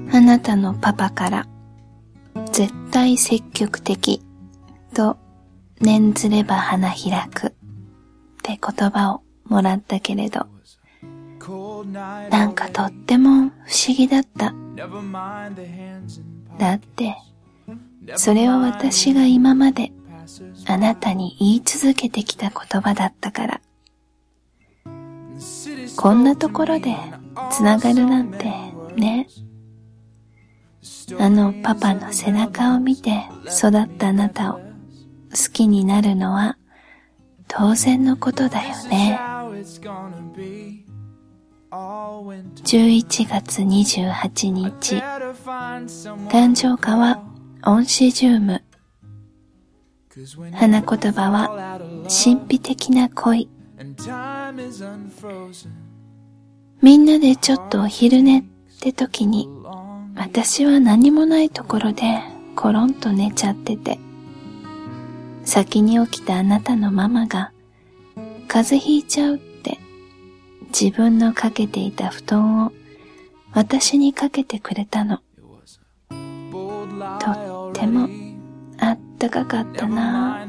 あなたのパパから絶対積極的と念ずれば花開くって言葉をもらったけれど、なんかとっても不思議だった。だってそれは私が今まであなたに言い続けてきた言葉だったから。こんなところでつながるなんてね。あのパパの背中を見て育ったあなたを好きになるのは当然のことだよね。11月28日、誕生花はオンシジウム。花言葉は神秘的な恋。みんなでちょっとお昼寝って時に、私は何もないところでコロンと寝ちゃってて、先に起きたあなたのママが風邪ひいちゃうって自分のかけていた布団を私にかけてくれたの。とってもあったかかったな。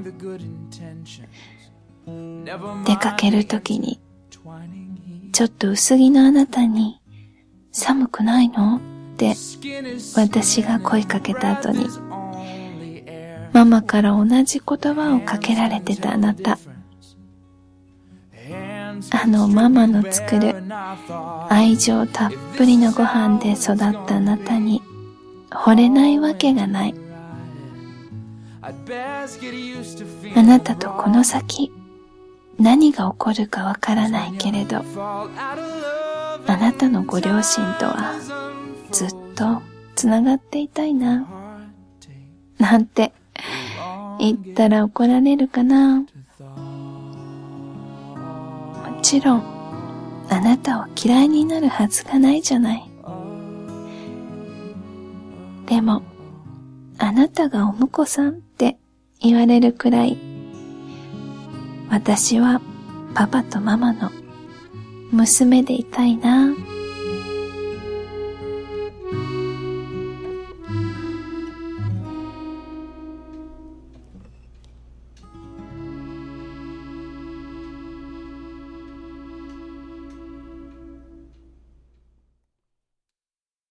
出かけるときにちょっと薄着のあなたに寒くないのって私が声かけた後にママから同じ言葉をかけられてたあなた。あのママの作る愛情たっぷりのご飯で育ったあなたに惚れないわけがない。あなたとこの先何が起こるかわからないけれど、あなたのご両親とはずっとつながっていたいななんて言ったら怒られるかな。もちろんあなたを嫌いになるはずがないじゃない。でもあなたがお婿さんって言われるくらい、私はパパとママの娘でいたいな。